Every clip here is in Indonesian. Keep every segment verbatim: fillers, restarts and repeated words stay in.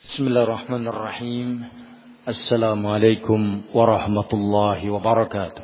Bismillahirrahmanirrahim. Assalamualaikum warahmatullahi wabarakatuh.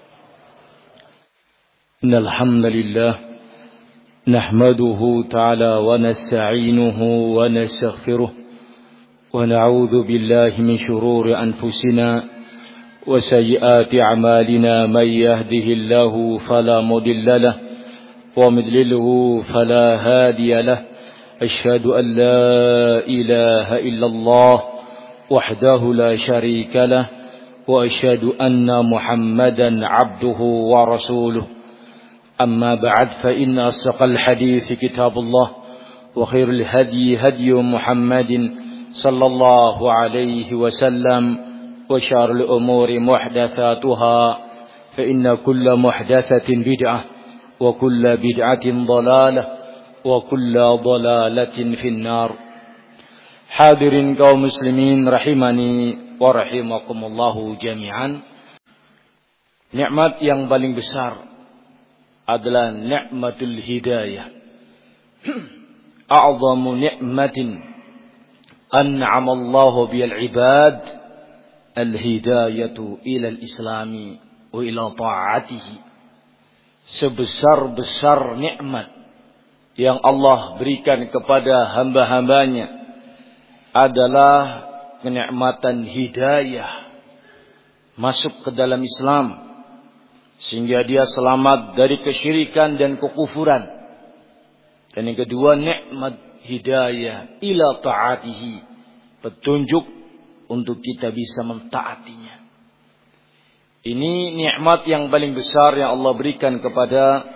Innal hamdalillah nahmaduhu ta'ala wa nasta'inuhu wa nastaghfiruh wa na'udzu billahi min shururi anfusina wa sayyiati a'malina may yahdihillahu fala mudilla lahu wa may yudlilhu fala hadiya lahu. أشهد أن لا إله إلا الله وحده لا شريك له وأشهد أن محمدا عبده ورسوله أما بعد فإن أصدق الحديث كتاب الله وخير الهدي هدي محمد صلى الله عليه وسلم وشر الأمور محدثاتها فإن كل محدثة بدعة وكل بدعة ضلالة wa kullu dhalalatin finnar. Hadirin kaum muslimin rahimani wa rahimakumullahu jami'an. Nikmat yang paling besar adalah nikmatul hidayah. A'zamu ni'matin an'ama Allahu bil 'ibad al-hidayatu ila al-islami wa ila ta'atihi. Sebesar-besar nikmat yang Allah berikan kepada hamba-hambanya adalah kenikmatan hidayah masuk ke dalam Islam sehingga dia selamat dari kesyirikan dan kekufuran. Dan yang kedua, nikmat hidayah ila ta'atihi, petunjuk untuk kita bisa mentaatinya. Ini nikmat yang paling besar yang Allah berikan kepada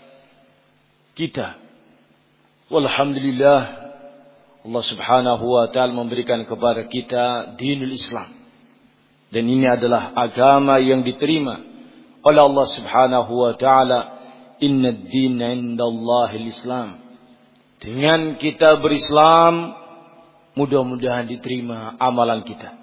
kita. Walhamdulillah, Allah subhanahu wa ta'ala memberikan kepada kita dinul Islam. Dan ini adalah agama yang diterima oleh Allah subhanahu wa ta'ala. Inna ad-dina indallahil Islam. Dengan kita berislam, mudah-mudahan diterima amalan kita.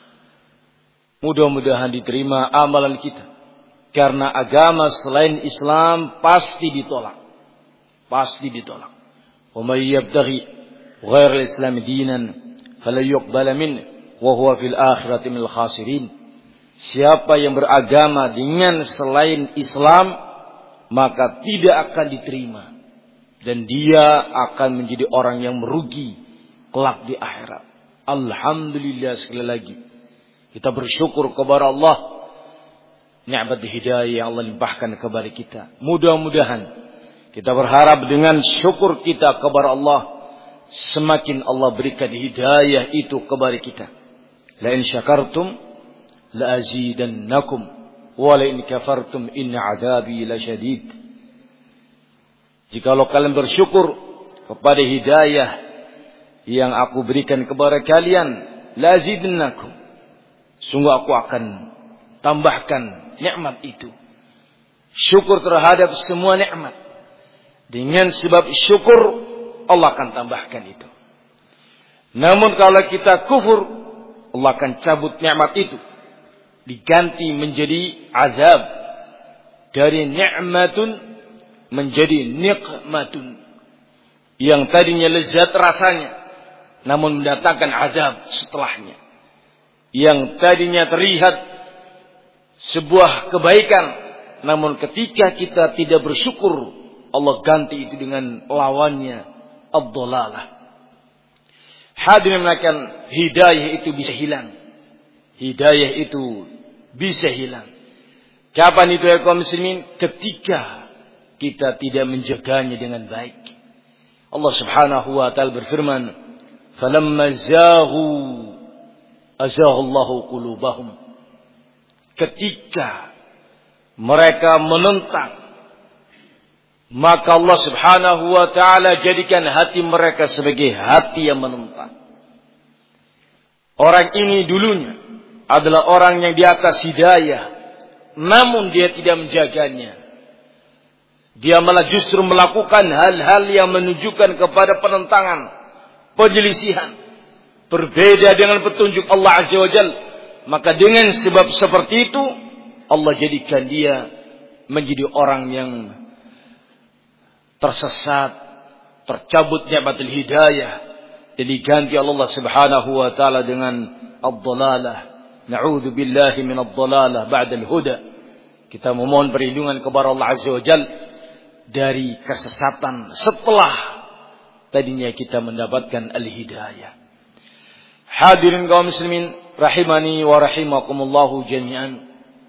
Mudah-mudahan diterima amalan kita. Karena agama selain Islam pasti ditolak. Pasti ditolak. وَمَنْ يَبْتَغِي غَيْرَ الْإِسْلَامِ دِينًا فَلَنْ يُقْبَلَ مِنْهُ وَهُوَ فِي الْآخِرَةِ مِنَل خَاسِرِينَ. Siapa yang beragama dengan selain Islam, maka tidak akan diterima dan dia akan menjadi orang yang merugi kelak di akhirat. Alhamdulillah, sekali lagi kita bersyukur kepada Allah, nikmat hidayah yang Allah limpahkan kepada kita. Mudah-mudahan kita berharap dengan syukur kita kepada Allah, semakin Allah berikan hidayah itu kepada kita. La in syakartum la azidannakum wa la in kafartum inna adzabi lasyadid. Jikalau kalian bersyukur kepada hidayah yang aku berikan kepada kalian, la azidannakum, sungguh aku akan tambahkan nikmat itu. Syukur terhadap semua nikmat. Dengan sebab syukur Allah akan tambahkan itu. Namun kalau kita kufur, Allah akan cabut nikmat itu, diganti menjadi azab. Dari nikmatun menjadi nikmatun. Yang tadinya lezat rasanya, namun mendatangkan azab setelahnya. Yang tadinya terlihat sebuah kebaikan, namun ketika kita tidak bersyukur, Allah ganti itu dengan lawannya, ad-dhalalah. Hadirin melakukan hidayah itu bisa hilang. Hidayah itu bisa hilang. Kapan itu ya kaum muslimin? Ketika kita tidak menjaganya dengan baik. Allah subhanahu wa ta'ala berfirman, "Falamma zaghu azaghallahu qulubahum." Ketika mereka menentang, maka Allah subhanahu wa ta'ala jadikan hati mereka sebagai hati yang menentang. Orang ini dulunya adalah orang yang di atas hidayah, namun dia tidak menjaganya. Dia malah justru melakukan hal-hal yang menunjukkan kepada penentangan, penyelisihan. Berbeda dengan petunjuk Allah azza wa jalla. Maka dengan sebab seperti itu, Allah jadikan dia menjadi orang yang tersesat, tercabut nikmatul hidayah, dan diganti Allah Subhanahu wa taala dengan ad-dhalalah. Na'udzu billahi min ad-dhalalah ba'da al-huda. Kita memohon perlindungan kepada Allah Azza wa Jalla dari kesesatan setelah tadinya kita mendapatkan al-hidayah. Hadirin kaum muslimin rahimani wa rahimakumullahu jami'an.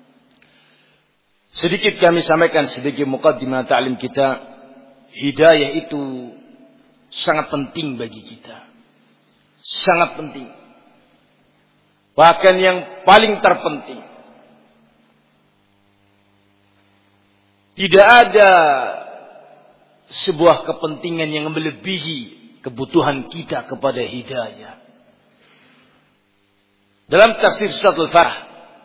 Sedikit kami sampaikan sedikit muqaddimah ta'lim kita. Hidayah itu sangat penting bagi kita. Sangat penting. Bahkan yang paling terpenting. Tidak ada sebuah kepentingan yang melebihi kebutuhan kita kepada hidayah. Dalam tafsir surat Al-Fath,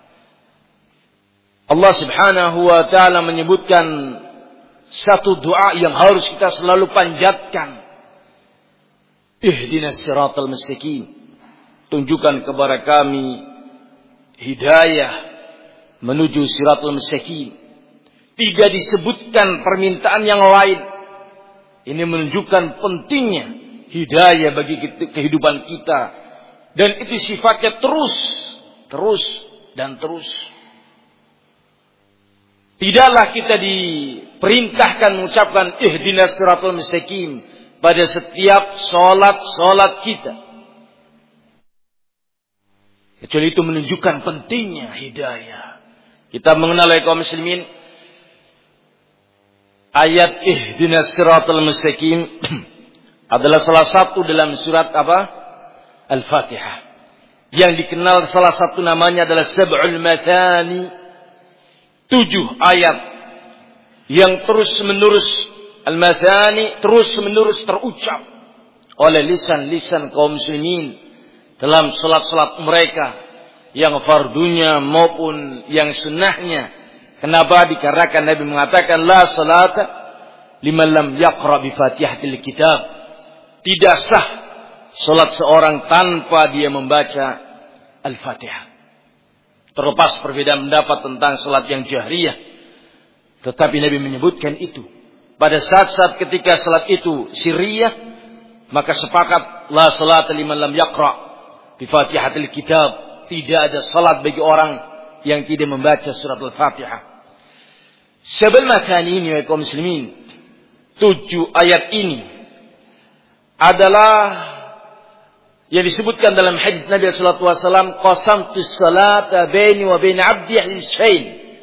Allah Subhanahu wa taala menyebutkan satu doa yang harus kita selalu panjatkan. Ihdinas siratal mustaqim. Tunjukkan kepada kami hidayah menuju siratal mustaqim. Tidak disebutkan permintaan yang lain. Ini menunjukkan pentingnya hidayah bagi kehidupan kita. Dan itu sifatnya terus, terus, dan terus. Tidaklah kita diperintahkan mengucapkan ihdinas siratal mustaqim pada setiap solat-solat kita. Kecuali itu menunjukkan pentingnya hidayah. Kita mengenal kaum muslimin ayat ihdinas siratal mustaqim adalah salah satu dalam surat apa? Al-Fatihah. Yang dikenal salah satu namanya adalah Sab'ul Mathani. Tujuh ayat yang terus menerus Al-Mathani terus menerus terucap oleh lisan-lisan kaum muslimin dalam salat-salat mereka yang fardunya maupun yang sunnahnya. Kenapa? Dikarenakan Nabi mengatakan la salata liman lam yaqra bi Fatihatil Kitab. Tidak sah salat seorang tanpa dia membaca Al-Fatihah. Terlepas perbedaan pendapat tentang salat yang jahriyah, tetapi Nabi menyebutkan itu. Pada saat-saat ketika salat itu sirriyah, maka sepakat la salata liman lam yaqra bi Fatihatil Kitab. Tidak ada salat bagi orang yang tidak membaca surat Al-Fatihah. Sab'ul Mathani ini ya kaum muslimin, tujuh ayat ini adalah yang disebutkan dalam hadis Nabi sallallahu alaihi wasallam, qasamtu salata baini wa baina 'abdi hisfain.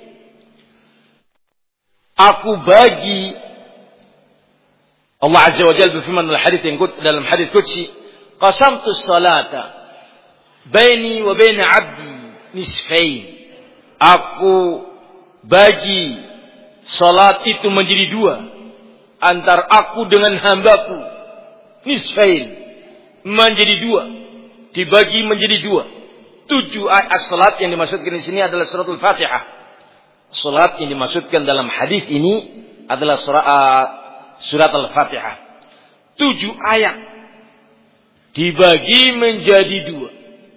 Aku bagi, Allah Azza wa Jalla berfirman dalam hadis yang dalam hadis qudsi, qasamtu salata baini wa baina 'abdi nisfain. Aku bagi salat itu menjadi dua antar aku dengan hambaku. Nisfain, menjadi dua, dibagi menjadi dua. Tujuh ayat salat yang dimaksudkan di sini adalah surat Al-Fatihah. Salat yang dimaksudkan dalam hadis ini adalah surat, uh, surat Al-Fatihah. Tujuh ayat dibagi menjadi dua.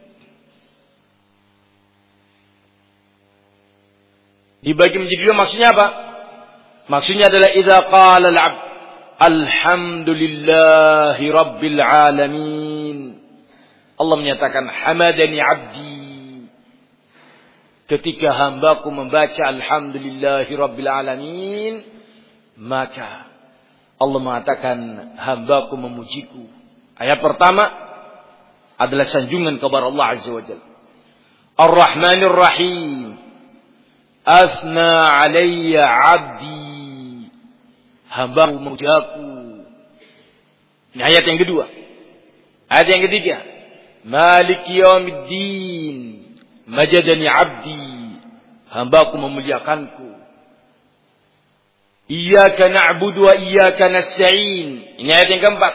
Dibagi menjadi dua maksudnya apa? Maksudnya adalah idza qala al-'abd alhamdulillahi rabbil alamin. Allah menyatakan hamadani 'abdi. Ketika hambaku membaca alhamdulillahi rabbil alamin, maka Allah mengatakan hambaku memujiku. Ayat pertama adalah sanjungan kepada Allah Azza wa Jalla. Ar-Rahmanir Rahim. Asna alayya 'abdi. Hambaku memujiku. Ini ayat yang kedua. Ayat yang ketiga. Maliki yaumiddin. Majadani 'abdi. Hambaku memuliakanku. Iyyaka na'budu wa iyyaka nasta'in. Ini ayat yang keempat.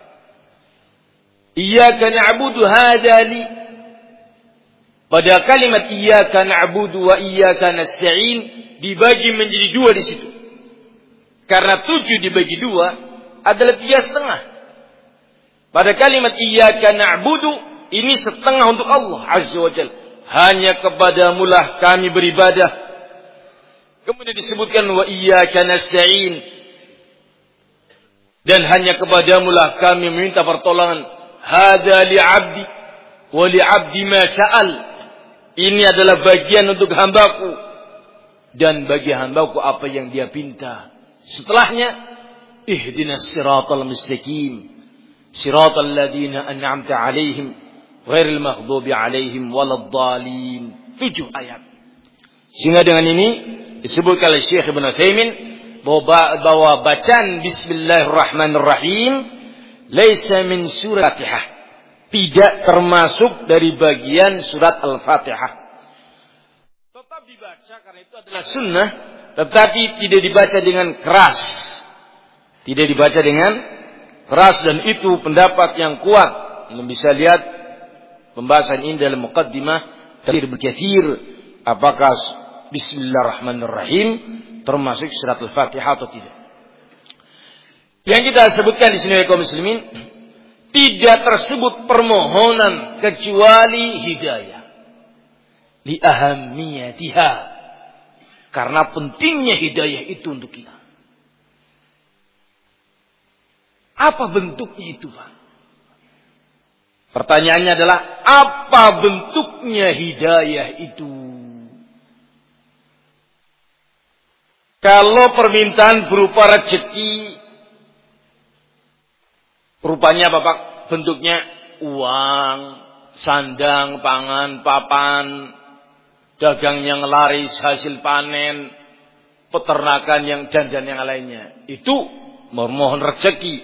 Iyyaka na'budu hadza li. Pada kalimat iyyaka na'budu wa iyyaka nasta'in dibagi menjadi dua di situ. Karena tujuh dibagi dua adalah tiga setengah. Pada kalimat iyyaka na'budu ini setengah untuk Allah Azza wa Jalla. Hanya kepadamulah kami beribadah. Kemudian disebutkan wa iyyaka nasta'in. Dan hanya kepadamulah kami meminta pertolongan. Hada li'abdi wa li'abdi ma sa'al. Ini adalah bagian untuk hambaku dan bagi hambaku apa yang dia pinta. Setelahnya, ihdinas siratal mustaqim, siratal ladzina an'amta 'alaihim ghairil maghdubi 'alaihim waladdallin. Tujuh ayat. Sehingga dengan ini disebutkan oleh Syekh Ibnu Utsaimin bahwa, bahwa bacaan Bismillahirrahmanirrahim laisa min surat Fatihah, tidak termasuk dari bagian surat Al-Fatihah. Tetap dibaca karena itu adalah sunnah, tetapi tidak dibaca dengan keras. Tidak dibaca dengan keras, dan itu pendapat yang kuat. Anda bisa lihat pembahasan ini dalam muqaddimah Tafsir Ibnu Katsir, apakah Bismillahirrahmanirrahim termasuk surat Al-Fatihah atau tidak. Yang kita sebutkan di sini kaum muslimin, tidak tersebut permohonan kecuali hidayah. Li ahammiyatiha. Karena pentingnya hidayah itu untuk kita. Apa bentuknya itu, Pak? Pertanyaannya adalah, apa bentuknya hidayah itu? Kalau permintaan berupa rezeki, rupanya apa, Pak? Bentuknya uang, sandang, pangan, papan, dagang yang laris, hasil panen, peternakan yang dan dan yang lainnya. Itu memohon rezeki.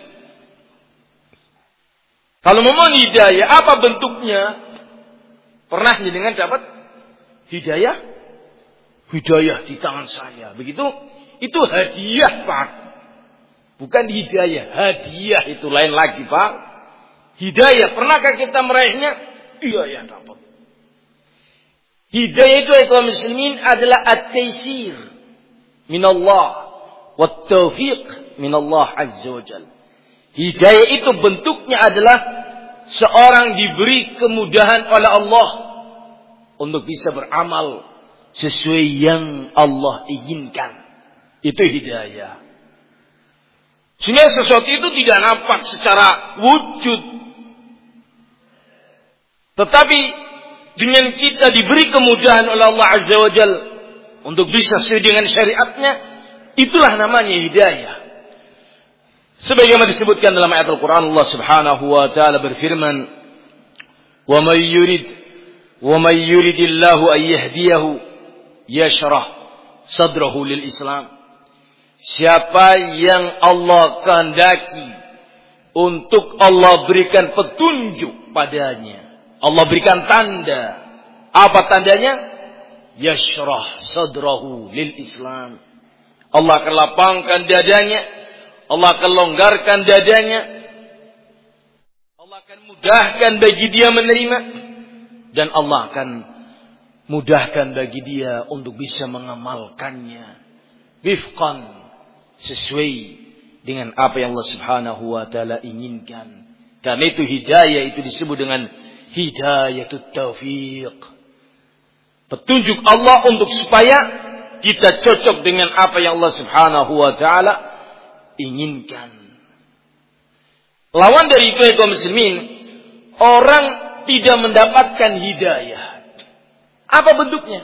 Kalau memohon hidayah, apa bentuknya? Pernah dengan dapat hidayah? Hidayah di tangan saya. Begitu? Itu hadiah, Pak. Bukan hidayah. Hadiah itu lain lagi, Pak. Hidayah. Pernahkah kita meraihnya? Iya, ya, dapat. Hidayah itu, kaum muslimin, adalah at-taysir minallah wa taufiq minallah azza wa jalla. Hidayah itu bentuknya adalah seorang diberi kemudahan oleh Allah untuk bisa beramal sesuai yang Allah inginkan. Itu hidayah. Sehingga sesuatu itu tidak nampak secara wujud. Tetapi dengan kita diberi kemudahan oleh Allah Azza wa Jalla untuk bisa sesuai dengan syariatnya, itulah namanya hidayah. Sebagaimana disebutkan dalam ayat Al-Quran, Allah Subhanahu wa Ta'ala berfirman, "Wa may yurid wa may yuridillahu an yahdiyahu yashrah sadrahu lil Islam." Siapa yang Allah kehendaki untuk Allah berikan petunjuk padanya, Allah berikan tanda. Apa tandanya? Yashrah sadrahu lil Islam. Allah akan lapangkan dadanya, Allah akan longgarkan dadanya, Allah akan mudahkan bagi dia menerima, dan Allah akan mudahkan bagi dia untuk bisa mengamalkannya wifqan, sesuai dengan apa yang Allah Subhanahu wa Ta'ala inginkan. Karena itu hidayah itu disebut dengan hidayatut taufiq, petunjuk Allah untuk supaya kita cocok dengan apa yang Allah Subhanahu wa Ta'ala inginkan. Lawan dari itu, kaum muslimin, orang tidak mendapatkan hidayah. Apa bentuknya?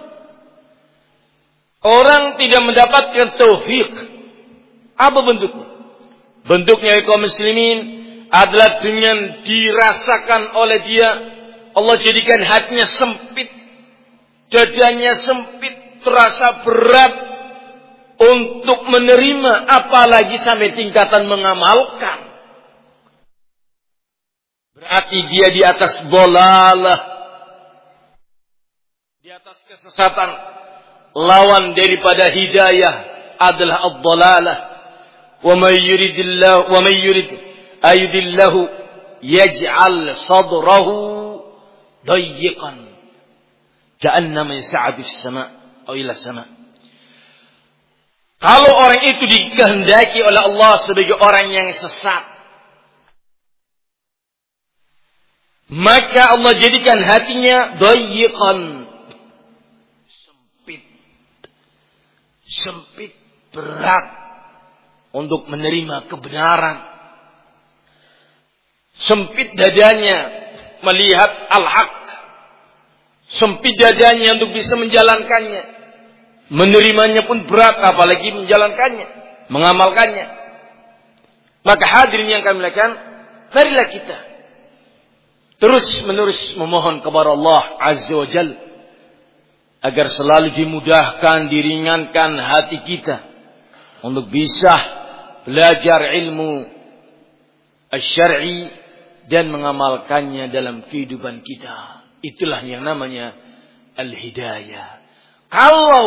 Orang tidak mendapatkan taufik. Apa bentuknya? Bentuknya, kaum muslimin, adalah dengan dirasakan oleh dia, Allah jadikan hatinya sempit, dadanya sempit, terasa berat untuk menerima, apalagi sampai tingkatan mengamalkan. Berarti dia di atas dolalah, di atas kesesatan. Lawan daripada hidayah adalah ad-dalalah. Wa may yuridillahu wa may yurid ayudillahu yaj'al sadrahu dayyiqan ka'annama yas'adu fis sama' aw ila sama'. Kalau orang itu dikehendaki oleh Allah sebagai orang yang sesat, maka Allah jadikan hatinya dayyiqan, sempit, sempit, berat untuk menerima kebenaran. Sempit dadanya melihat al-haq. Sempit dadanya untuk bisa menjalankannya. Menerimanya pun berat, apalagi menjalankannya, mengamalkannya. Maka hadirin yang kami muliakan, marilah kita terus menerus memohon kepada Allah Azza wa Jalla agar selalu dimudahkan, diringankan hati kita untuk bisa belajar ilmu asy-syar'i dan mengamalkannya dalam kehidupan kita. Itulah yang namanya al-hidayah. Kalau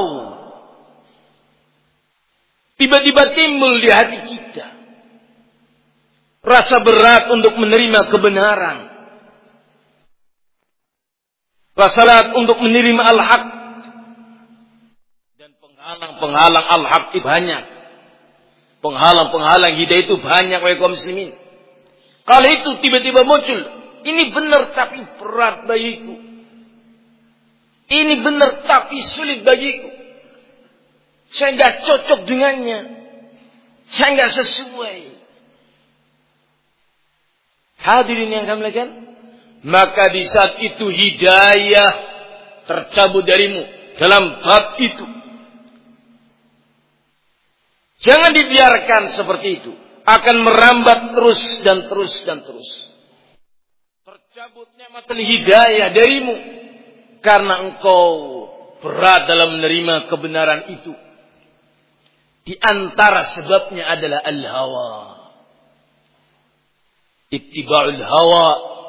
tiba-tiba timbul di hati kita rasa berat untuk menerima kebenaran, rasa berat untuk menerima al-haq, dan penghalang-penghalang al-haq itu banyak, penghalang-penghalang hidayah itu banyak oleh kaum muslimin. Kalau itu tiba-tiba muncul, ini benar tapi berat bagiku, ini benar tapi sulit bagiku, saya tidak cocok dengannya, saya tidak sesuai. Hadirin yang kami muliakan, maka di saat itu hidayah tercabut darimu dalam bab itu. Jangan dibiarkan seperti itu, akan merambat terus dan terus dan terus. Tercabut nikmatul hidayah darimu karena engkau berat dalam menerima kebenaran itu. Di antara sebabnya adalah al-hawa. Ittiba'ul hawa.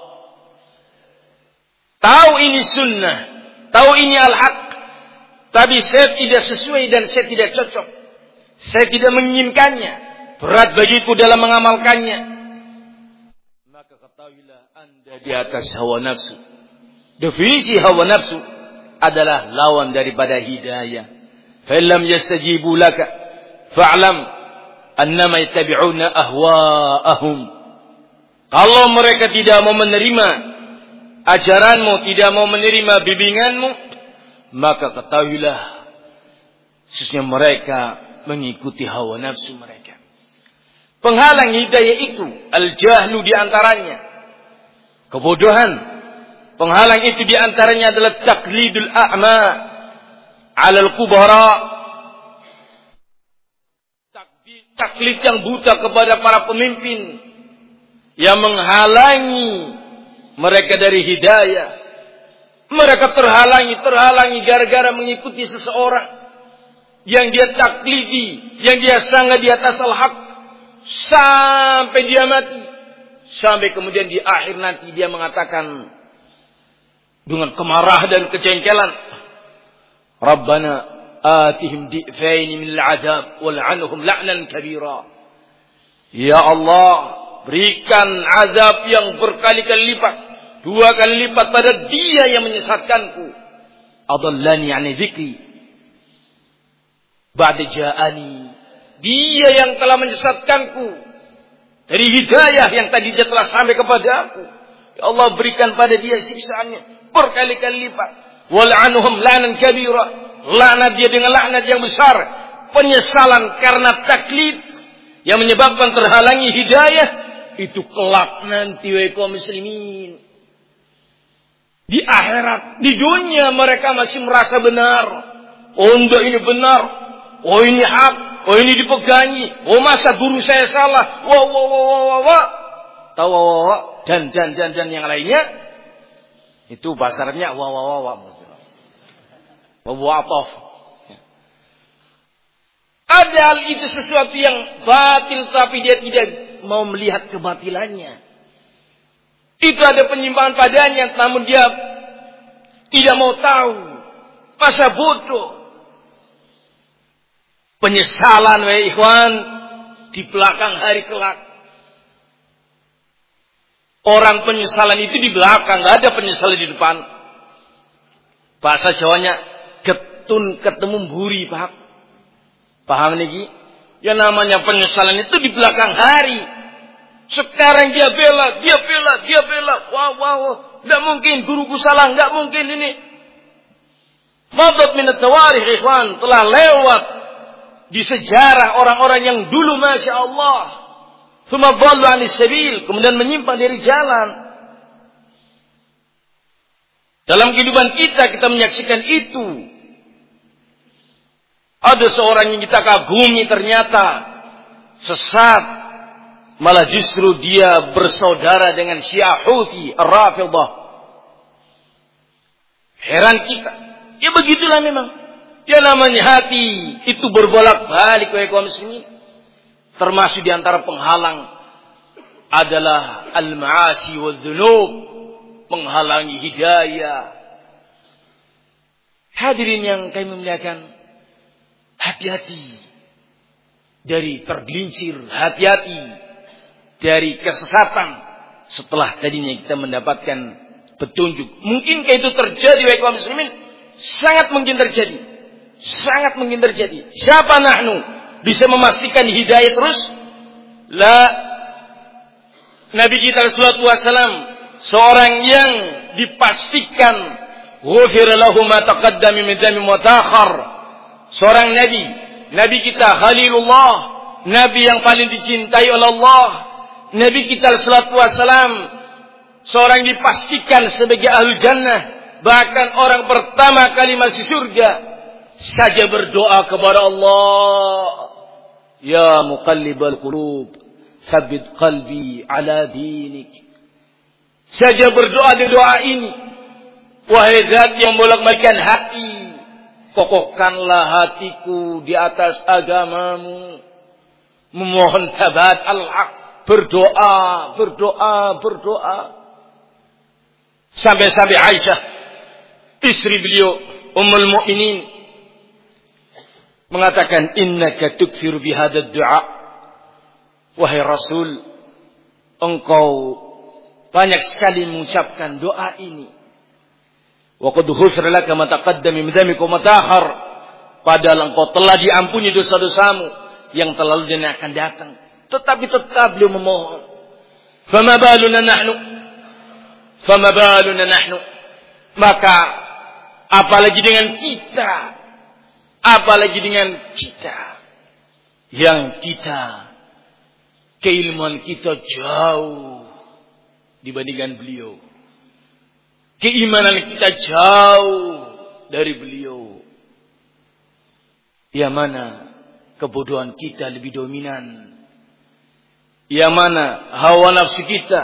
Tahu ini sunnah, tahu ini al-haq, tapi saya tidak sesuai dan saya tidak cocok. Saya tidak menginginkannya, berat bagiku dalam mengamalkannya. Maka ketahuilah Anda di atas hawa nafsu. Definisi hawa nafsu adalah lawan daripada hidayah. Fa illam yastajibu laka fa'lam annama yattabi'una ahwa'ahum. Kalau mereka tidak mau menerima ajaranmu, tidak mau menerima bimbinganmu, maka ketahuilah sesungguhnya mereka mengikuti hawa nafsu mereka. Penghalang hidayah itu al-jahlu di antaranya, kebodohan. Penghalang itu di antaranya adalah taklidul a'ma 'ala al-kubara, taklid yang buta kepada para pemimpin yang menghalangi mereka dari hidayah. Mereka terhalangi, terhalangi gara-gara mengikuti seseorang yang dia taklidi, yang dia sangat di atas al-haq, sampai dia mati. Sampai kemudian di akhir nanti dia mengatakan dengan kemarahan dan kejengkelan, Rabbana atihim di'faini min al-'adab wal'anhum la'nan kabira. Ya Allah, berikan azab yang berkali-kali lipat, dua kali lipat pada dia yang menyesatkanku. Adallani 'ani dzikri ba'da ja'ani. Dia yang telah menyesatkanku dari hidayah yang tadi dia telah sampai kepada aku. Ya Allah, berikan pada dia siksaannya berkali-kali lipat. Wal'anhum la'nan kabira. Laknat dia dengan laknat yang besar. Penyesalan karena taklid yang menyebabkan terhalangi hidayah, itu kelak nanti wahai kaum muslimin. Di akhirat, di dunia mereka masih merasa benar. Oh enggak, ini benar. Oh ini hak. Oh ini dipegangi. Oh masa guru saya salah. Wah wah wah wah wah wah. Tahu wah wah wah dan dan dan dan yang lainnya. Itu bahasa Arabnya wah wah wah wah. Wah wah atof. Padahal itu sesuatu yang batil, tapi dia tidak mau melihat kebatilannya. Itu ada penyimpangan padanya, namun dia tidak mau tahu. Masa bodoh. Penyesalan wahai ikhwan di belakang hari kelak. Orang penyesalan itu di belakang, enggak ada penyesalan di depan. Bahasa Jawanya getun ketemu mburi, Pak. Paham niki? Ya namanya penyesalan itu di belakang hari. Sekarang dia bela, dia bela, dia bela. Wah, wah, wah. Tidak mungkin guruku salah, tidak mungkin ini. Madat minat tawarikh ikhwan, telah lewat di sejarah orang-orang yang dulu Masya Allah Tsumma dhallu 'anis sabil, kemudian menyimpang dari jalan. Dalam kehidupan kita kita menyaksikan itu. Ada seorang yang kita kagumi ternyata sesat, malah justru dia bersaudara dengan Syiah Houthi Ar-Rafidah. Heran kita. Ya begitulah memang. Ya namanya hati itu berbolak-balik wahai kaum muslimin. Termasuk di antara penghalang adalah al-ma'asi wa dzunub, menghalangi hidayah. Hadirin yang kami muliakan, hati-hati dari tergelincir, hati-hati dari kesesatan setelah tadinya kita mendapatkan petunjuk. Mungkinkah itu terjadi wahai kaum muslimin? Sangat mungkin terjadi. Sangat mungkin terjadi. Siapa nahnu bisa memastikan hidayah terus? La. Nabi kita sallallahu alaihi wasallam seorang yang dipastikan ghufira lahu ma taqaddama min dami wa ta'akhkhar. Seorang nabi, nabi kita Khalilullah, nabi yang paling dicintai oleh Allah. Nabi kita sallallahu alaihi wasallam seorang dipastikan sebagai ahli jannah, bahkan orang pertama kali masuk surga saja berdoa kepada Allah, ya muqallibal qulub tsabbit qalbi ala dinik. Saja berdoa di doa ini, wahai zat yang membolak-balikkan hati, kokohkanlah hatiku di atas agamamu. Memohon sabat al-haq, berdoa, berdoa, berdoa. Sampai-sampai Aisyah, istri beliau, Ummul Mukminin, mengatakan, innaka tuksiru bihadad du'a. Wahai Rasul, engkau banyak sekali mengucapkan doa ini. Wa qad ghufira laka ma taqaddama min dhanbika wa ma ta'akhkhar. Padahal engkau telah diampuni dosa-dosamu yang telah lalu dan akan datang. Tetapi tetap beliau memohon. Fama baluna nahnu? Fama baluna nahnu? Maka apalagi dengan kita? Apalagi dengan kita yang kita keilmuan kita jauh dibandingkan beliau. Keimanan kita jauh dari beliau. Yang mana kebodohan kita lebih dominan. Yang mana hawa nafsu kita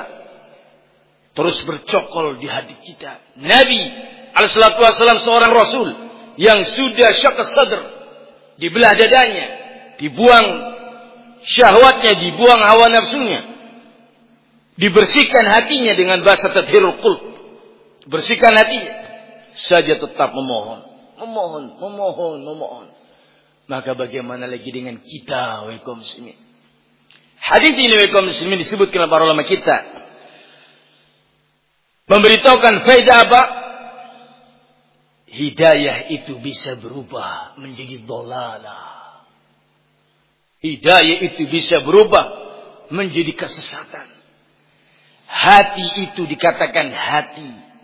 terus bercokol di hati kita. Nabi alaihi salatu wasallam seorang rasul yang sudah syaq sadr, dibelah dadanya, dibuang syahwatnya, dibuang hawa nafsunya, dibersihkan hatinya dengan bahasa tadhirul qulb, bersihkan hatinya, saja tetap memohon, memohon, memohon, memohon. Maka bagaimana lagi dengan kita, wahai kaum muslimin? Hadis ini, wahai kaum muslimin, disebutkan oleh para ulama kita, memberitahukan faedah apa? Hidayah itu bisa berubah menjadi dhalalah. Hidayah itu bisa berubah menjadi kesesatan. Hati itu dikatakan hati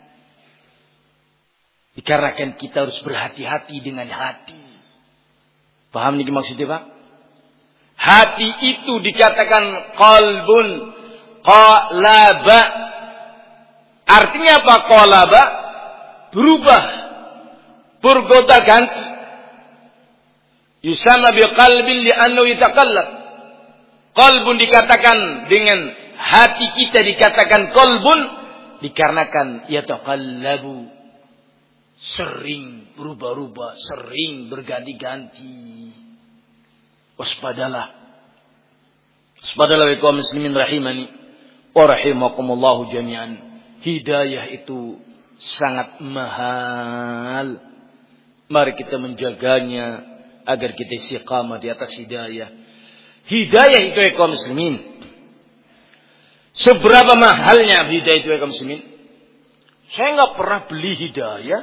dikarenakan kita harus berhati-hati dengan hati. Paham ini maksudnya, Pak? Hati itu dikatakan qalbun qalaba. Artinya apa qalaba? Berubah, bergonta-ganti. Yusama biqalbin li'annahu yataqallab. Qalbun dikatakan dengan hati kita dikatakan qalbun dikarenakan yataqallabu, sering berubah-ubah, sering berganti-ganti. Waspadalah. Waspadalah wa kaum muslimin rahimani wa rahimakumullah jami'an. Hidayah itu sangat mahal. Mari kita menjaganya agar kita istiqamah di atas hidayah. Hidayah itu ya kaum muslimin. Seberapa mahalnya hidayah itu ya kaum muslimin? Saya nggak pernah beli hidayah.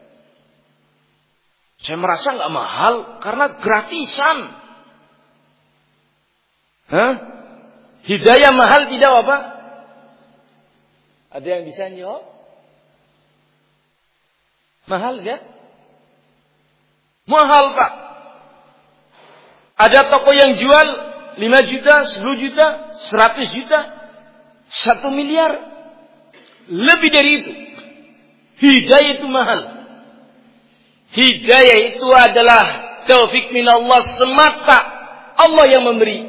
Saya merasa nggak mahal karena gratisan. Hah? Hidayah mahal tidak apa? Ada yang bisa jawab? Mahal ya? Mahal, Pak. Ada toko yang jual lima juta, sepuluh juta, seratus juta, satu miliar. Lebih dari itu. Hidayah itu mahal. Hidayah itu adalah taufik minallah semata. Allah yang memberi.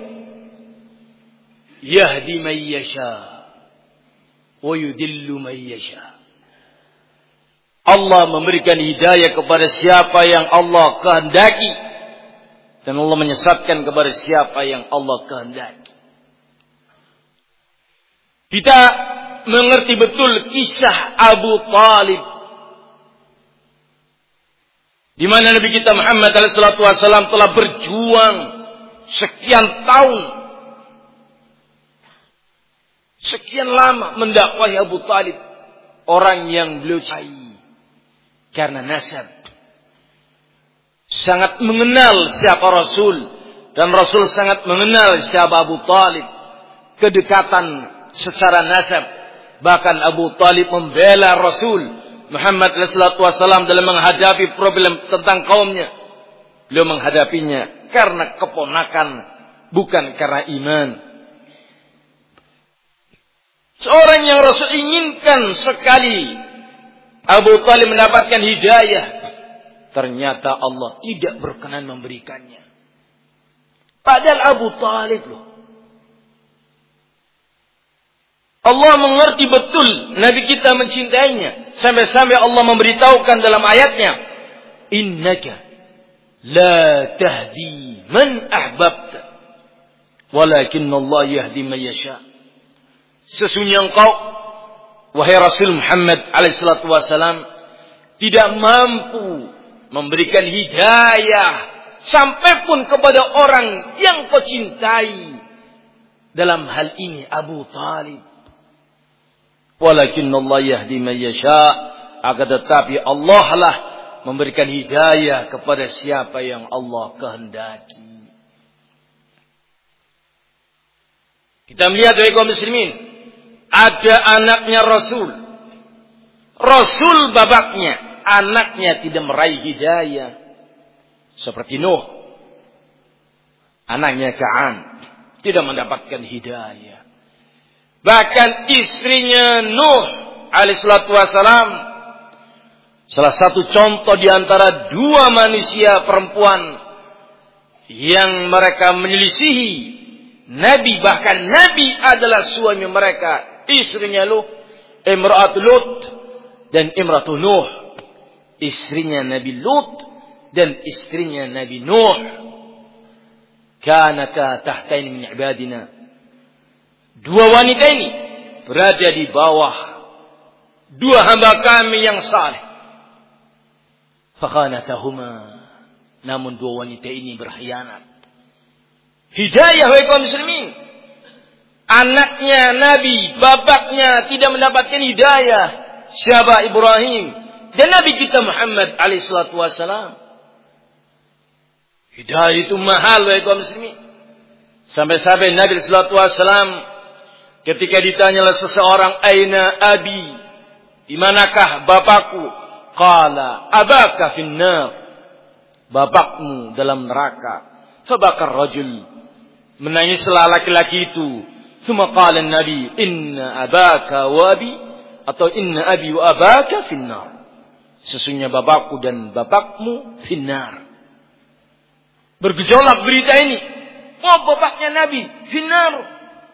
Yahdi man yasha wa yudillu man yasha. Allah memberikan hidayah kepada siapa yang Allah kehendaki, dan Allah menyesatkan kepada siapa yang Allah kehendaki. Kita mengerti betul kisah Abu Talib, di mana Nabi kita Muhammad alaihi salatu wasallam telah berjuang sekian tahun, sekian lama mendakwahi Abu Talib, orang yang beliau cintai karena nasab. Sangat mengenal siapa Rasul, dan Rasul sangat mengenal siapa Abu Talib. Kedekatan secara nasab. Bahkan Abu Talib membela Rasul Muhammad shallallahu alaihi wasallam dalam menghadapi problem tentang kaumnya. Beliau menghadapinya karena keponakan, bukan karena iman. Seorang yang Rasul inginkan sekali Abu Talib mendapatkan hidayah, ternyata Allah tidak berkenan memberikannya. Padahal Abu Talib loh. Allah mengerti betul Nabi kita mencintainya. Sampai-sampai Allah memberitahukan dalam ayatnya, innaka la tahdi man ahbabta, walakin Allah yahdi man yasha. Sesungguhnya engkau, wahai Rasul Muhammad alaihi salatu wasallam, tidak mampu memberikan hidayah sampai pun kepada orang yang kau cintai. Dalam hal ini Abu Talib. Walakin Allah yahdi man yasha. Akan tetapi Allah lah memberikan hidayah kepada siapa yang Allah kehendaki. Kita melihat dari kaum muslimin, ada anaknya Rasul. Rasul babaknya, anaknya tidak meraih hidayah. Seperti Nuh. Anaknya Ka'an tidak mendapatkan hidayah. Bahkan istrinya Nuh alaihissalatu wassalam, salah satu contoh di antara dua manusia perempuan yang mereka menyelisihi Nabi, bahkan Nabi adalah suami mereka, istrinya Lut, Imra'at Lut dan Imra'atu Nuh, istrinya Nabi Lut dan istrinya Nabi Nuh. Kanata tahtain min ibadina. Dua wanita ini berada di bawah dua hamba kami yang saleh. Fakhanatahuma. Namun dua wanita ini berkhianat. Hidayah wahai kaum muslimin. Anaknya Nabi, bapaknya tidak mendapatkan hidayah. Siapa? Ibrahim dan Nabi kita Muhammad alaihi salatu wasallam. Hidayah itu mahal wahai kaum muslimin. Sampai-sampai Nabi alaihi salatu wasallam ketika ditanya oleh seseorang, aina abi, di manakah bapakku? Qala abaka finnar, bapakmu dalam neraka. Fabakar rajul, menangislah laki-laki itu. Tsumma qala Nabi, inna abaka wa abi, atau inna abi wa abaka finnar, sesungguhnya bapakku dan bapakmu finnar. Bergejolak berita ini. Oh, bapaknya Nabi finnar,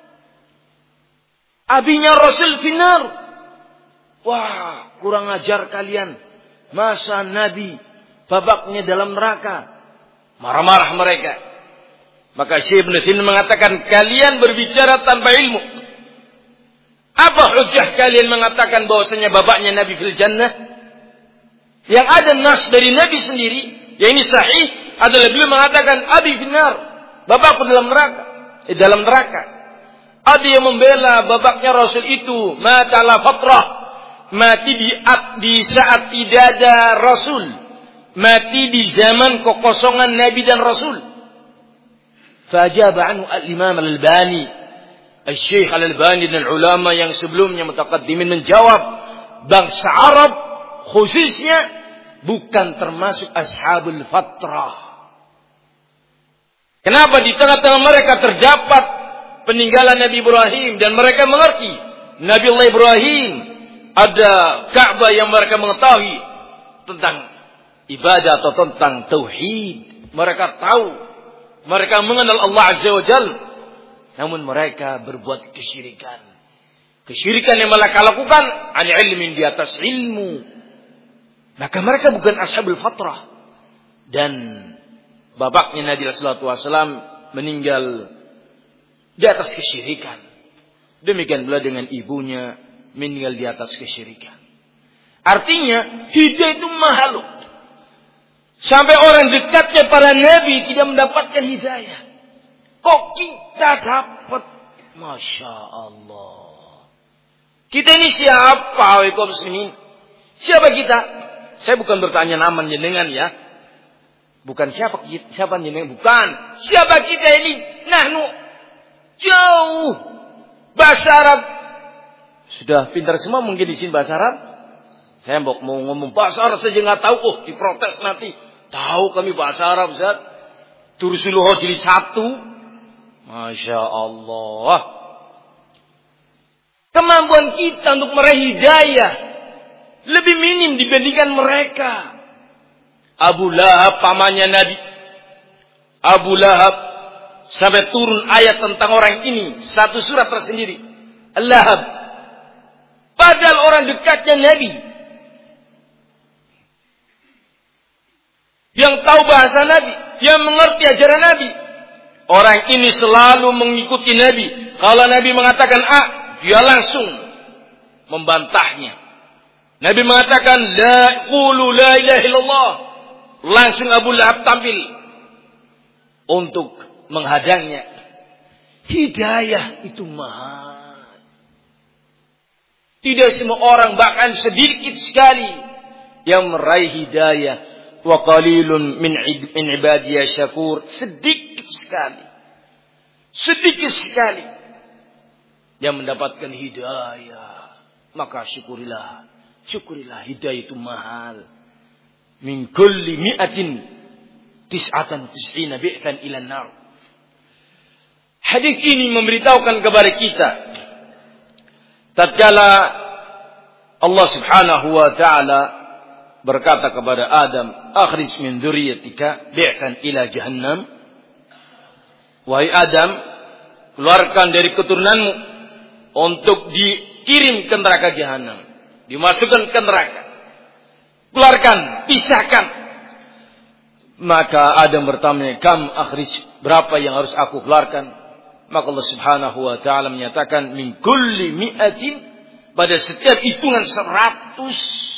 abinya Rasul finnar. Wah, kurang ajar kalian. Masa Nabi bapaknya dalam neraka? Marah-marah mereka. Maka Syekh Ibnu Taimiyah mengatakan, kalian berbicara tanpa ilmu. Apa hujjah kalian mengatakan bahwasanya bapaknya Nabi fil jannah? Yang ada nas dari Nabi sendiri, yang ini sahih, adalah beliau mengatakan abi finnar, bapakku dalam neraka. Eh, dalam neraka. Ada yang membela bapaknya Rasul itu mata la fatrah, mati di, di saat tidak ada Rasul, mati di zaman kekosongan Nabi dan Rasul. Fajaba anhu al-Imam al-Albani, al-Syekh al-Albani dan ulama yang sebelumnya mutaqaddimin menjawab, bangsa Arab khususnya bukan termasuk ashabul fatrah. Kenapa di tengah-tengah mereka terdapat peninggalan Nabi Ibrahim dan mereka mengerti Nabi Allah Ibrahim, ada Ka'bah yang mereka mengetahui tentang ibadah atau tentang tauhid. Mereka tahu, mereka mengenal Allah Azza wa Jalla, namun mereka berbuat kesyirikan. Kesyirikan yang mereka lakukan an ilmin, di atas ilmu. Maka mereka bukan ashabul fatrah. Dan bapaknya Nabi sallallahu alaihi wasallam meninggal di atas kesyirikan. Demikian pula dengan ibunya meninggal di atas kesyirikan. Artinya hidayah itu makhluk. Sampai orang dekatnya para nabi tidak mendapatkan hidayah. Kok kita dapat? Masya Allah. Kita ini siapa? Waalaikum muslimin. Siapa kita? Saya bukan bertanya nama jenengan ya. Bukan siapa siapa jenengan, bukan. Siapa kita ini? Nahnu jauh bahasa Arab. Sudah pintar semua mungkin di sini bahasa Arab. Saya mau ngomong bahasa Arab saja nggak tahu. Oh, diprotes nanti. Tahu kami bahasa Arab, Ustaz. Turusuluh jadi satu. Masya Allah. Kemampuan kita untuk meraih hidayah lebih minim dibandingkan mereka. Abu Lahab pamannya Nabi. Abu Lahab sampai turun ayat tentang orang ini. Satu surat tersendiri. Al-Lahab. Padahal orang dekatnya Nabi. Yang tahu bahasa Nabi. Yang mengerti ajaran Nabi. Orang ini selalu mengikuti Nabi. Kalau Nabi mengatakan A, dia langsung membantahnya. Nabi mengatakan la qulu la ilaha illallah. Langsung Abu Lahab tampil untuk menghadangnya. Hidayah itu mahal. Tidak semua orang, bahkan sedikit sekali yang meraih hidayah. Wa qalilun min ibadiyah syakur. Sedikit sekali. Sedikit sekali yang mendapatkan hidayah. Maka syukurilah. Syukurilah, hidayah itu mahal. Min kulli mi'atin tis'atan tis'ina bi'tan ilan nar. Hadis ini memberitahukan kepada kita tatkala Allah Subhanahu wa taala berkata kepada Adam, "Akhrij min dzurriyyatika bi'tan ila jahannam." Wahai Adam, keluarkan dari keturunanmu untuk dikirim ke neraka jahanam, dimasukkan ke neraka. Keluarkan, pisahkan. Maka Adam bertanya, "Kam akhrij?" Berapa yang harus aku keluarkan? Maka Allah Subhanahu wa taala menyatakan, "Min kulli mi'atin." Pada setiap hitungan seratus.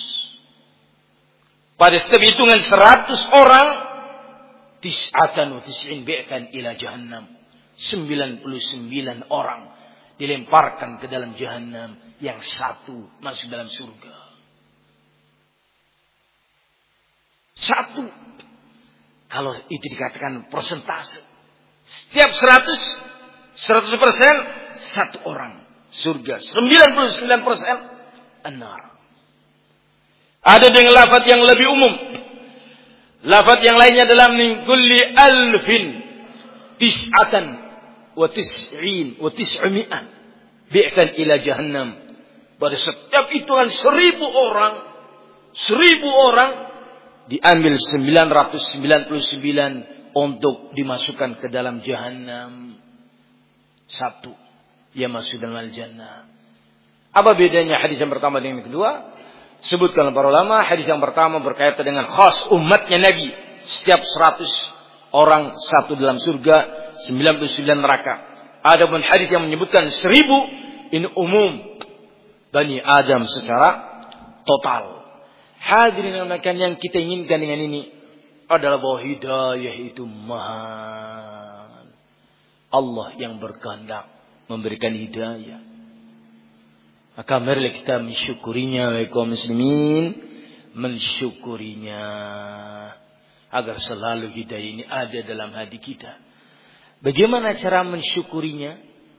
Pada setiap hitungan seratus orang, tis'atan wa tis'in bi'tan ila jahannam. sembilan puluh sembilan orang dilemparkan ke dalam jahannam, yang satu masuk dalam surga. Satu. Kalau itu dikatakan persentase. Setiap seratus, seratus persen, satu orang surga. Sembilan puluh sembilan persen an-nar. Ada dengan lafaz yang lebih umum. Lafaz yang lainnya adalah min kulli alfin tis'atan wa tis'in wa tis'umi'ah bi'tan ila jahannam. Pada setiap hitungan seribu orang, seribu orang diambil sembilan ratus sembilan puluh sembilan untuk dimasukkan ke dalam jahannam. Satu yang masuk dalam al-jannah. Apa bedanya hadis yang pertama dengan yang kedua? Sebutkan para ulama, hadis yang pertama berkaitan dengan khas umatnya Nabi. Setiap seratus orang satu dalam surga, sembilan puluh sembilan neraka. Adapun hadis yang menyebutkan seribu, ini umum Bani Adam secara total. Hadirin yang kita inginkan dengan ini adalah bahwa hidayah itu mahal. Allah yang berkehendak memberikan hidayah. Maka marilah kita mensyukurinya, wahai kaum muslimin, mensyukurinya agar selalu hidayah ini ada dalam hati kita. Bagaimana cara mensyukurinya?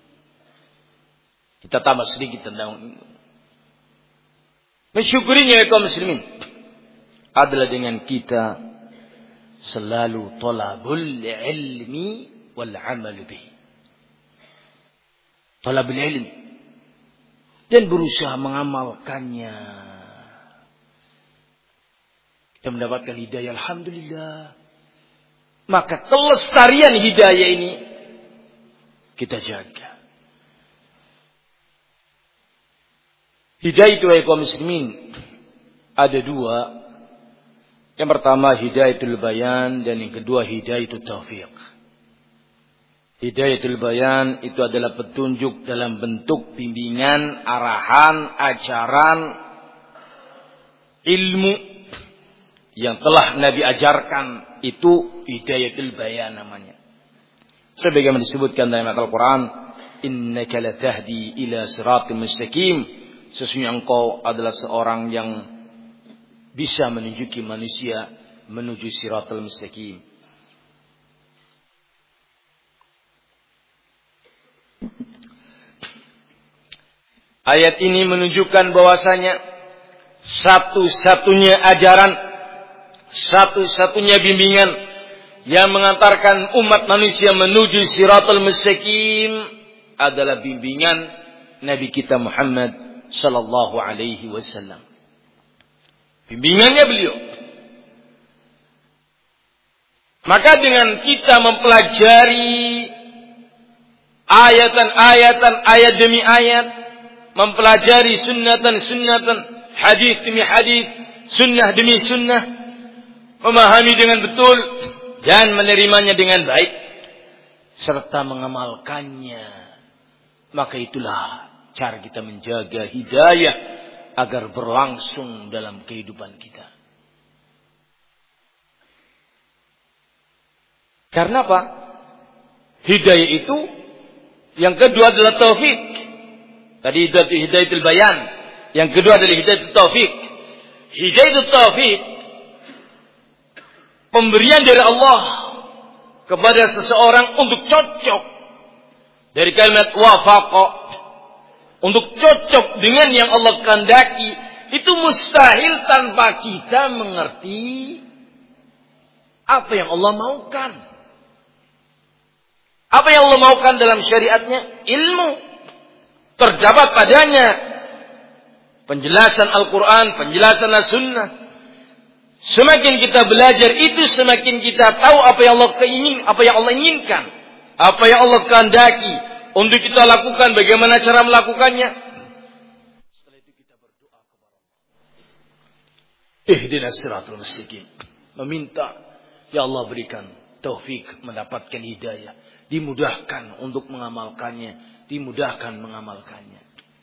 Kita tambah sedikit tentang ini. Mensyukurinya, wahai kaum muslimin, adalah dengan kita selalu thalabul ilmi wal 'amal bihi. Talabul ilmi dan berusaha mengamalkannya. Kita mendapatkan hidayah, alhamdulillah. Maka kelestarian hidayah ini kita jaga. Hidayah itu ya kaum muslimin ada dua. Yang pertama hidayatul bayan dan yang kedua hidayatul taufiq. Hidayatul bayan itu adalah petunjuk dalam bentuk bimbingan, arahan, ajaran, ilmu yang telah Nabi ajarkan, itu hidayatul bayan namanya. Sebagaimana disebutkan dalam Al-Quran, innaka latahdi ila siratal mustaqim. Sesungguhnya engkau adalah seorang yang bisa menunjuki manusia menuju siratal mustaqim. Ayat ini menunjukkan bahwasanya satu-satunya ajaran, satu-satunya bimbingan yang mengantarkan umat manusia menuju siratal mustaqim adalah bimbingan Nabi kita Muhammad sallallahu alaihi wasallam. Bimbingannya beliau. Maka dengan kita mempelajari ayatan-ayatan, ayat demi ayat, mempelajari sunnatan-sunnatan, hadis demi hadis, sunnah demi sunnah, memahami dengan betul dan menerimanya dengan baik serta mengamalkannya, maka itulah cara kita menjaga hidayah agar berlangsung dalam kehidupan kita. Karena apa? Hidayah itu yang kedua adalah taufik. Tadi hidayatul bayan, yang kedua adalah hidayatul taufik. Hidayatul taufik pemberian dari Allah kepada seseorang untuk cocok dari kalimat wafaqa, untuk cocok dengan yang Allah kehendaki, itu mustahil tanpa kita mengerti apa yang Allah maukan. Apa yang Allah maukan dalam syariatnya? Ilmu. Terdapat padanya penjelasan Al-Quran, penjelasan As-Sunnah. Semakin kita belajar itu, semakin kita tahu apa yang Allah keingin, apa yang Allah inginkan, apa yang Allah kehendaki untuk kita lakukan, bagaimana cara melakukannya. Setelah itu kita berdoa kepada Allah. Ihdinas siratal mustaqim. Meminta, ya Allah berikan taufik mendapatkan hidayah. Dimudahkan untuk mengamalkannya. Dimudahkan mengamalkannya.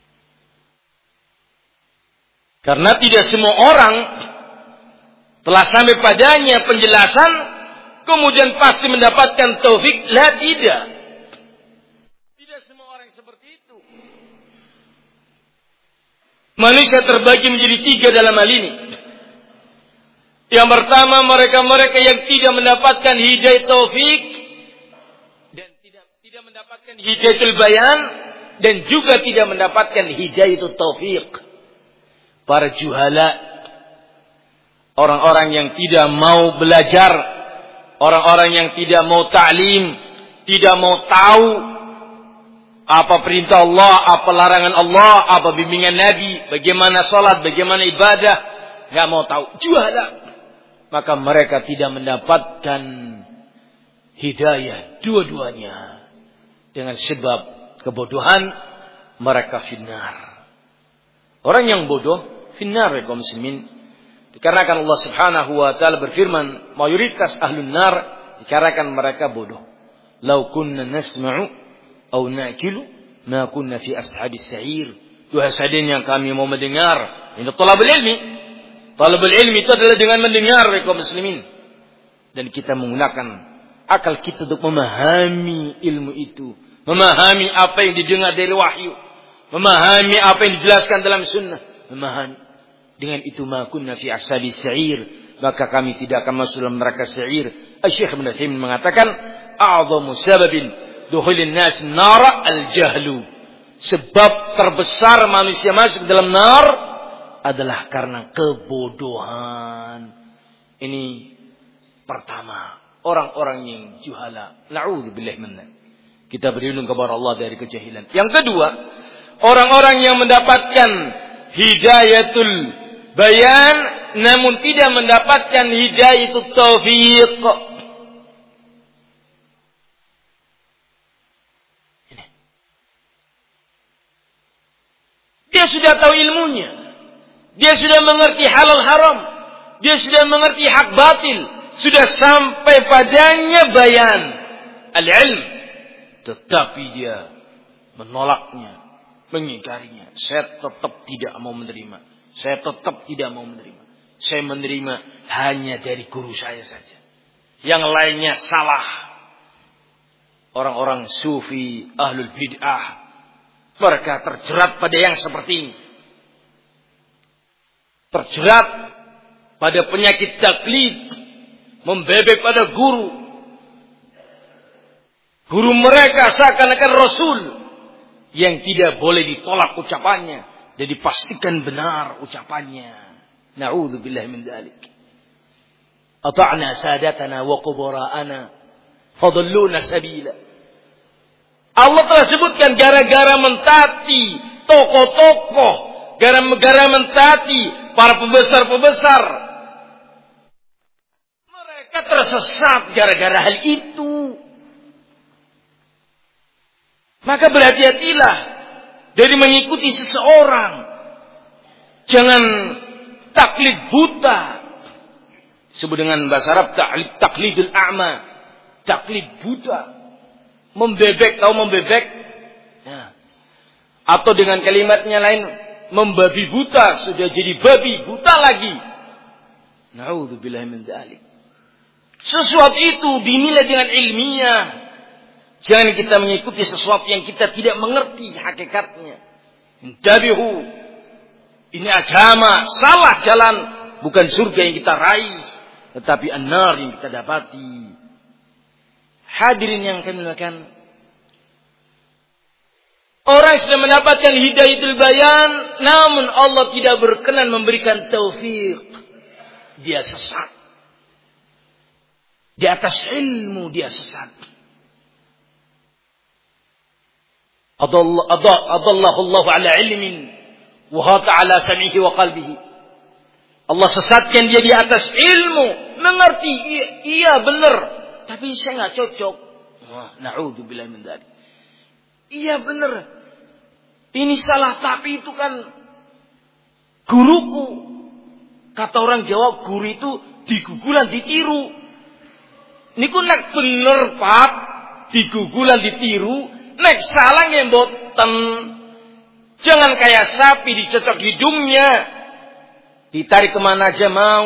Karena tidak semua orang telah sampai padanya penjelasan, kemudian pasti mendapatkan taufik. La, tidak. Manusia terbagi menjadi tiga dalam hal ini. Yang pertama, mereka-mereka yang tidak mendapatkan hidayah taufik dan tidak tidak mendapatkan hidayatul bayan dan juga tidak mendapatkan hidayatul taufik. Para juhala, orang-orang yang tidak mau belajar, orang-orang yang tidak mau ta'lim, tidak mau tahu apa perintah Allah, apa larangan Allah, apa bimbingan Nabi, bagaimana salat, bagaimana ibadah, nggak mau tahu, juhala. Maka mereka tidak mendapatkan hidayah dua-duanya. Dengan sebab kebodohan, mereka finnar. Orang yang bodoh finnar ya kaum muslimin. Dikarenakan Allah Subhanahu wa taala berfirman, mayoritas ahlun nar dikarenakan mereka bodoh. Lau kunna nasma'u atau nakilu, ma kunna fi ashabis sa'ir. Dua seandainya kami mau mendengar. Ini talabul ilmi. Talabul ilmi itu adalah dengan mendengar kaum muslimin. Dan kita menggunakan akal kita untuk memahami ilmu itu. Memahami apa yang didengar dari wahyu. Memahami apa yang dijelaskan dalam sunnah. Memahami. Dengan itu ma kunna fi ashabis sa'ir. Maka kami tidak akan masuk dalam neraka sa'ir. Syekh Ibnu Utsaimin mengatakan, a'dhamu sababin dukhulin nas nara al-jahlu. Sebab terbesar manusia masuk dalam nar adalah karena kebodohan. Ini pertama. orang-orang yang juhala. Na'udzubillah minna. Kita berlindung kepada Allah dari kejahilan. Yang kedua, orang-orang yang mendapatkan hidayatul bayan namun tidak mendapatkan hidayatul taufiq. Dia sudah tahu ilmunya. Dia sudah mengerti halal haram. Dia sudah mengerti hak batil. Sudah sampai padanya bayan al-ilm. Tetapi dia menolaknya, mengingkarinya. Saya tetap tidak mau menerima. Saya tetap tidak mau menerima. Saya menerima hanya dari guru saya saja. Yang lainnya salah. Orang-orang sufi, ahlul bid'ah, mereka terjerat pada yang seperti ini. Terjerat pada penyakit taklid. Membebek pada guru. Guru mereka seakan-akan Rasul. Yang tidak boleh ditolak ucapannya. Dan dipastikan benar ucapannya. Na'udzubillah min dzalik. Ata'na sadatana wa kubara'ana. Fadalluna sabila. Allah telah sebutkan gara-gara mentaati tokoh-tokoh. Gara-gara mentaati para pembesar-pembesar. Mereka tersesat gara-gara hal itu. Maka berhati-hatilah dari mengikuti seseorang. Jangan taklid buta. Sebut dengan bahasa Arab taklid, taklidul a'ma. Taklid buta. Membebek, tahu membebek? Ya. Atau dengan kalimatnya lain, membabi buta. Sudah jadi babi buta lagi. Na'udzubillah min dzalik. Sesuatu itu dinilai dengan ilmiah. Jangan kita mengikuti sesuatu yang kita tidak mengerti hakikatnya. Intabihu. Ini agama. Salah jalan. Bukan surga yang kita raih. Tetapi an-nar yang kita dapati. Hadirin yang kami muliakan. Orang sudah mendapatkan hidayatul bayan. Namun Allah tidak berkenan memberikan taufik. Dia sesat. Di atas ilmu dia sesat. Adallahu Allah ala ilmin wa hata ala sam'ihi wa qalbihi. Allah sesatkan dia di atas ilmu, mengerti iya, iya benar, tapi saya enggak cocok. Wah, na'udzubillah min dzalik. Iya benar. Ini salah, tapi itu kan guruku. Kata orang Jawa, guru itu digugulan ditiru. Niku nek bener, Pak, digugulan ditiru. Nek salah ngemboten. Jangan kayak sapi dicocok hidungnya. Ditarik kemana aja mau.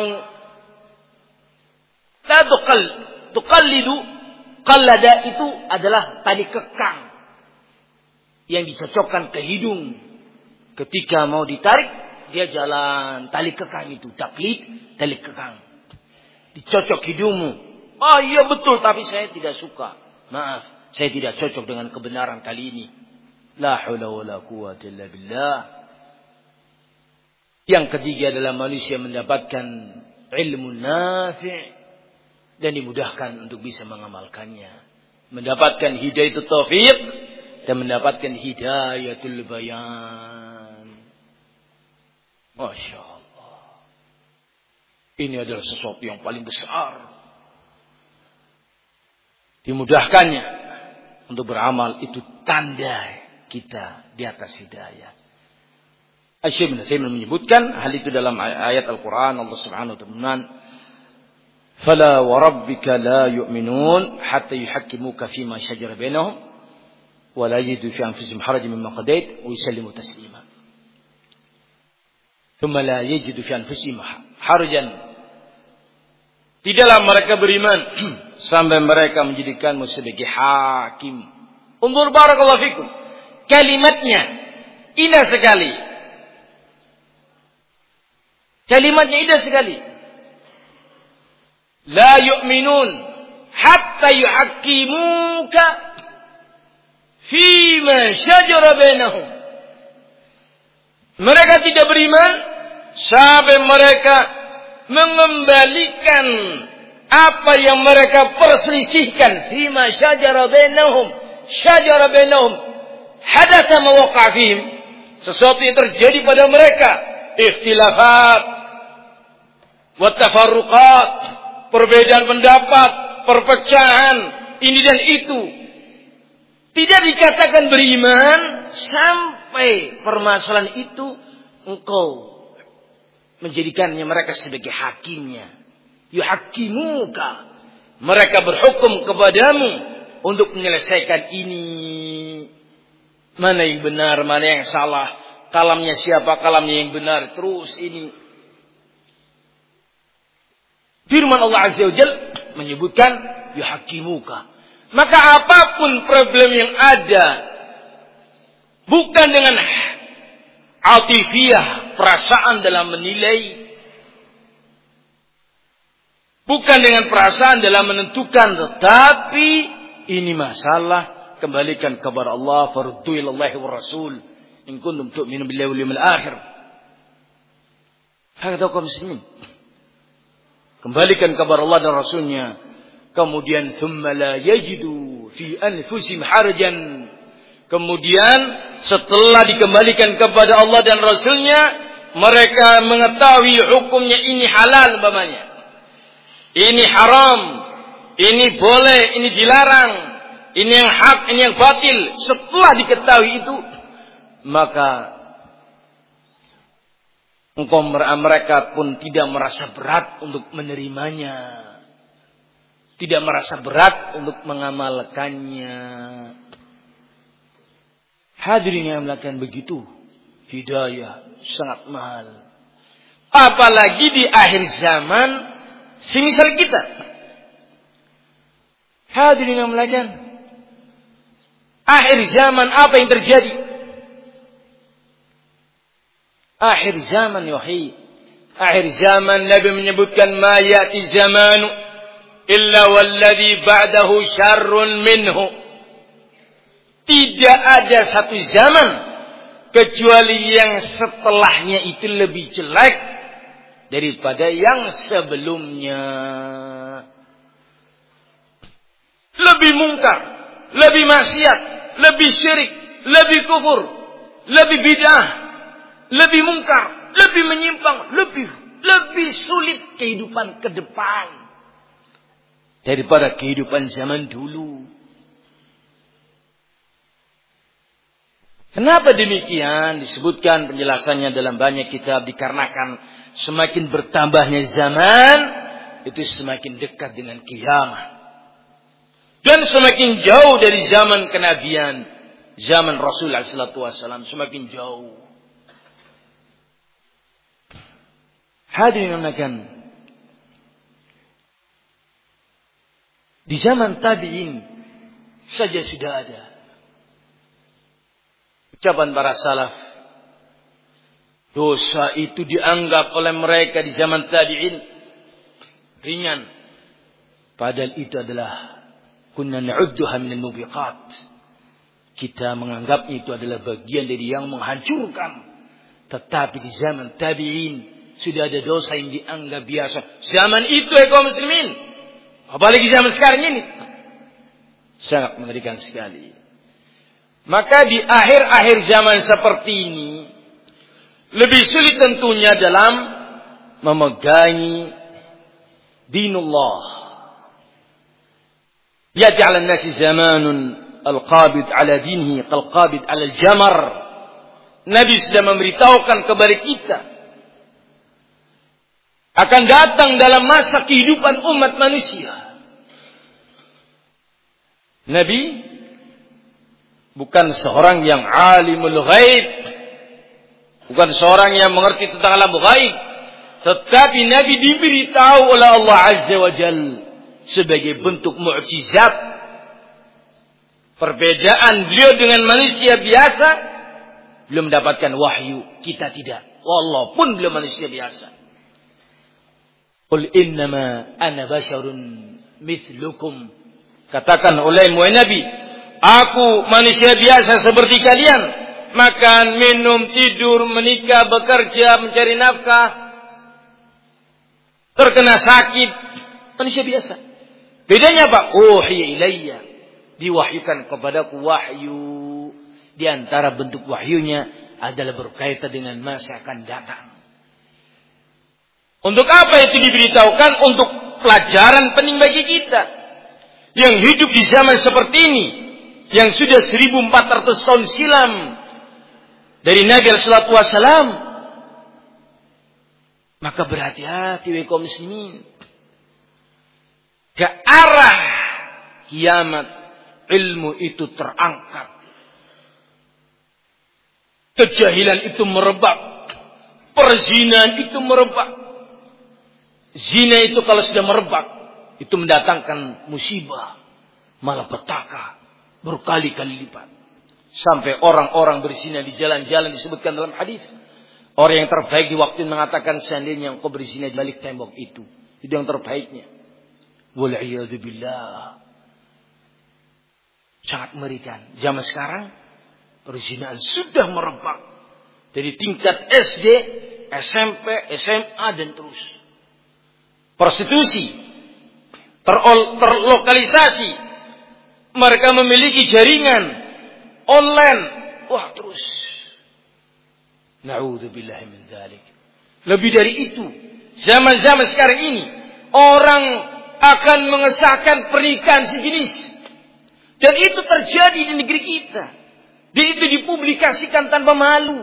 La tuqal, tuqallidu. Qallada itu adalah tali kekang. Yang dicocokkan ke hidung. Ketika mau ditarik, dia jalan. Tali kekang itu. Taklid, tali kekang. Dicocok hidungmu. Oh iya betul, tapi saya tidak suka. Maaf. Saya tidak cocok dengan kebenaran kali ini. La haula wa la quwwata illa billah. Yang ketiga adalah manusia mendapatkan ilmu nafi' dan dimudahkan untuk bisa mengamalkannya. Mendapatkan hidayatul taufiq dan mendapatkan hidayatul bayan. Masya Allah. Ini adalah sesuatu yang paling besar. Dimudahkannya untuk beramal itu tanda kita di atas hidayah. Asy-Syaikh Ibnu Utsaimin menyebutkan hal itu dalam ayat Al-Qur'an. Allah Subhanahu wa ta'ala, "Fala wa rabbika la yu'minun hatta yuhakkimuka fima shajara bainahum wa la yajidu fi anfusihim harajan mimma qadait wa yusallimu taslima." Thumma la yajidu fi anfusihim harajan. Tidaklah mereka beriman sampai mereka menjadikanmu sebagai hakim. Undur barakallahu fikum. Kalimatnya indah sekali. Kalimatnya indah sekali. La yu'minun hatta yuhakkimuka fima syajara bainahum. Mereka tidak beriman sampai mereka mengembalikan apa yang mereka perselisihkan, fima syajara bainahum, syajara bainahum, hadatha ma waqa'a fihim, sesuatu yang terjadi pada mereka, ikhtilafat, wa tafarruqat, perbedaan pendapat, perpecahan, ini dan itu. Tidak dikatakan beriman sampai permasalahan itu engkau menjadikannya mereka sebagai hakimnya. Yuhakimuka, mereka berhukum kepadamu untuk menyelesaikan ini. Mana yang benar, mana yang salah, kalamnya siapa, kalamnya yang benar, terus ini. Firman Allah Azza wa Jalla menyebutkan yuhakimuka. Maka apapun problem yang ada, bukan dengan atifiyah, perasaan dalam menilai, bukan dengan perasaan dalam menentukan, tetapi ini masalah kembalikan kepada Allah, faruddu ilallahi wa rasul in kuntum tu'minu billahi wal yawmil akhir. Hakata kaum muslimin, kembalikan kepada Allah dan Rasulnya. Kemudian thumma la yajidu fi anfusihim harajan. Kemudian setelah dikembalikan kepada Allah dan Rasulnya, mereka mengetahui hukumnya ini halal umpamanya, ini haram, ini boleh, ini dilarang, ini yang hak, ini yang batil. Setelah diketahui itu, maka engkau mereka pun tidak merasa berat untuk menerimanya, tidak merasa berat untuk mengamalkannya. Hadirin yang melakukan begitu, hidayah sangat mahal. Apalagi di akhir zaman semisal kita. Hadirin yang melakukan, akhir zaman apa yang terjadi? Akhir zaman yuhi. Akhir zaman Nabi menyebutkan ma ya'ti zamanu illa walladhi ba'dahu syarrun minhu. Tidak ada satu zaman kecuali yang setelahnya itu lebih jelek daripada yang sebelumnya. Lebih mungkar, lebih maksiat, lebih syirik, lebih kufur, lebih bid'ah, lebih mungkar, lebih menyimpang, lebih lebih sulit kehidupan ke depan daripada kehidupan zaman dulu. Kenapa demikian? Disebutkan penjelasannya dalam banyak kitab, dikarenakan semakin bertambahnya zaman, itu semakin dekat dengan kiamat. Dan semakin jauh dari zaman kenabian, zaman Rasulullah sallallahu alaihi wasallam semakin jauh. Hadirin yang di zaman tabi'in saja sudah ada ucapan para salaf. Dosa itu dianggap oleh mereka di zaman tabi'in ringan, padahal itu adalah kunna na'udduha minal mubiqat. Kita menganggapnya itu adalah bagian dari yang menghancurkan. Tetapi di zaman tabi'in sudah ada dosa yang dianggap biasa. Zaman itu ya kaum muslimin, apalagi zaman sekarang ini, sangat mengerikan sekali. Maka di akhir-akhir zaman seperti ini, lebih sulit tentunya dalam memegangi dinullah. Ya'ti 'ala an-nasi zamanun al-qabid 'ala dinihi kal-qabid 'ala al-jamar. Nabi sudah memberitahukan kepada kita, akan datang dalam masa kehidupan umat manusia. Nabi bukan seorang yang alimul ghaib, bukan seorang yang mengerti tentang alam ghaib, tetapi Nabi diberitahu oleh Allah Azza wa Jalla sebagai bentuk mukjizat. Perbedaan beliau dengan manusia biasa, belum mendapatkan wahyu, kita tidak. Walaupun beliau manusia biasa. Qul innama ana basyarun mithlukum. Katakan oleh Nabi, aku manusia biasa seperti kalian. Makan, minum, tidur, menikah, bekerja, mencari nafkah, terkena sakit, Manusia biasa. Bedanya apa? Uhiya ilayya. Diwahyukan kepadaku wahyu. Di antara bentuk wahyunya adalah berkaitan dengan masa akan datang. Untuk apa itu diberitahukan? Untuk pelajaran penting bagi kita. Yang hidup di zaman seperti ini. Yang sudah seribu empat ratus tahun silam. Dari Nabi sallallahu alaihi wasallam. Maka berhati-hati wahai kaum muslimin. Ke arah kiamat ilmu itu terangkat. Kejahilan itu merebak. Perzinahan itu merebak. Zina itu kalau sudah merebak, itu mendatangkan musibah, malapetaka berkali-kali lipat. Sampai orang-orang berzina di jalan-jalan disebutkan dalam hadis. Orang yang terbaik di waktu mengatakan seandainya engkau berzina di balik tembok itu. Itu yang terbaiknya. Wal'iyadzubillah. Sangat mengerikan. Zaman sekarang perzinahan sudah merebak. Dari tingkat S D, S M P, S M A dan terus. Prostitusi terol, terlokalisasi. Mereka memiliki jaringan online. Wah terus. Na'udzubillahi min dzalik. Lebih dari itu, zaman-zaman sekarang ini orang akan mengesahkan pernikahan sejenis. Dan itu terjadi di negeri kita. Dan itu dipublikasikan tanpa malu.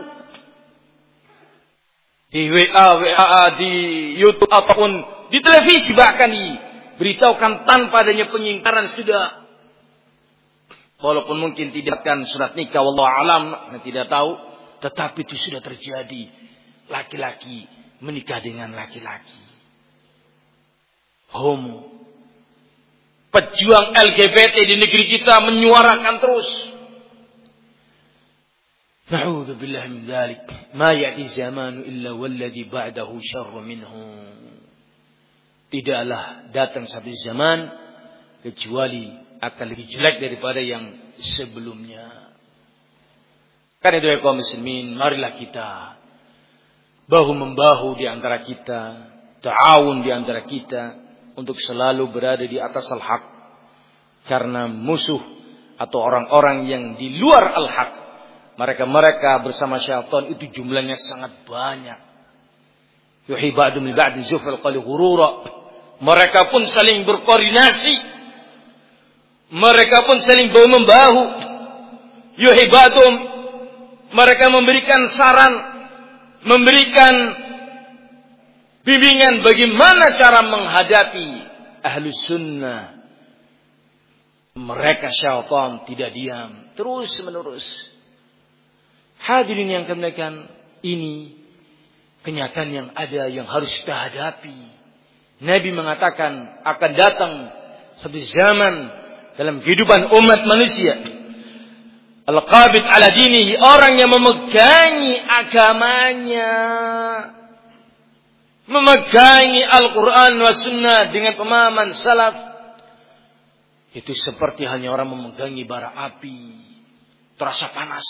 Di W A, W A, di YouTube ataupun di televisi bahkan diberitahukan tanpa adanya pengingkaran sudah. Walaupun mungkin tidak akan surat nikah, wallahu alam, tidak tahu, tetapi itu sudah terjadi. Laki-laki menikah dengan laki-laki. Homo. Pejuang L G B T di negeri kita menyuarakan terus. Na'udzubillahi min dzalik. Ma ya'ti zamanu illa walladhi ba'dahu syarru minhu. Tidaklah datang satu zaman kecuali akan lebih jelek daripada yang sebelumnya. Karena itu ya kaum muslimin, marilah kita bahu membahu di antara kita, ta'awun di antara kita untuk selalu berada di atas al-haq. Karena musuh atau orang-orang yang di luar al-haq, mereka-mereka bersama syaitan itu jumlahnya sangat banyak. Yuhi ba'du min ba'di zufral qali ghurura. Mereka pun saling berkoordinasi. Mereka pun saling bahu membahu. Yuhi ba'dum. Mereka memberikan saran, memberikan bimbingan bagaimana cara menghadapi ahlus sunnah. Mereka syaitan tidak diam, terus menerus. Hadirin yang kemuliaan, ini kenyataan yang ada yang harus kita hadapi. Nabi mengatakan akan datang satu zaman dalam kehidupan umat manusia. Al-qabid ala dinihi, orang yang memegangi agamanya. Memegangi Al-Quran wa sunnah dengan pemahaman salaf. Itu seperti halnya orang memegangi bara api. Terasa panas.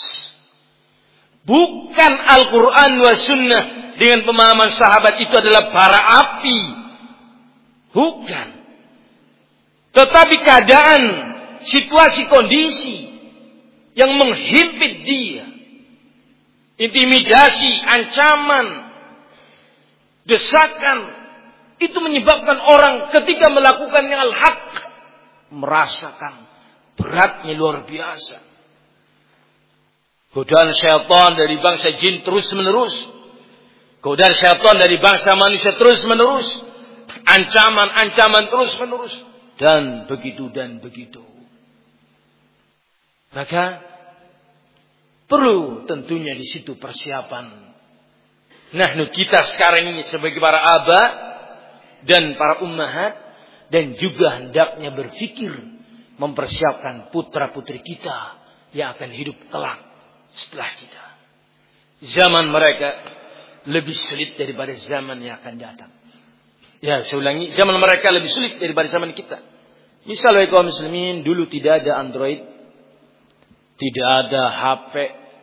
Bukan Al-Quran wa sunnah dengan pemahaman sahabat itu adalah bara api. Bukan. Tetapi keadaan, situasi, kondisi yang menghimpit dia. Intimidasi, ancaman, desakan. Itu menyebabkan orang ketika melakukan yang al-haq merasakan beratnya luar biasa. Godaan syaitan dari bangsa jin terus menerus. Godaan syaitan dari bangsa manusia terus menerus. Ancaman-ancaman terus menerus. Dan begitu dan begitu. Maka perlu tentunya di situ persiapan. Nah, kita sekarang ini sebagai para aba dan para ummahat dan juga hendaknya berfikir mempersiapkan putra-putri kita yang akan hidup kelak setelah kita. Zaman mereka lebih sulit daripada zaman yang akan datang. Ya, saya ulangi, zaman mereka lebih sulit daripada zaman kita. Misalnya kaum muslimin dulu tidak ada Android, tidak ada H P,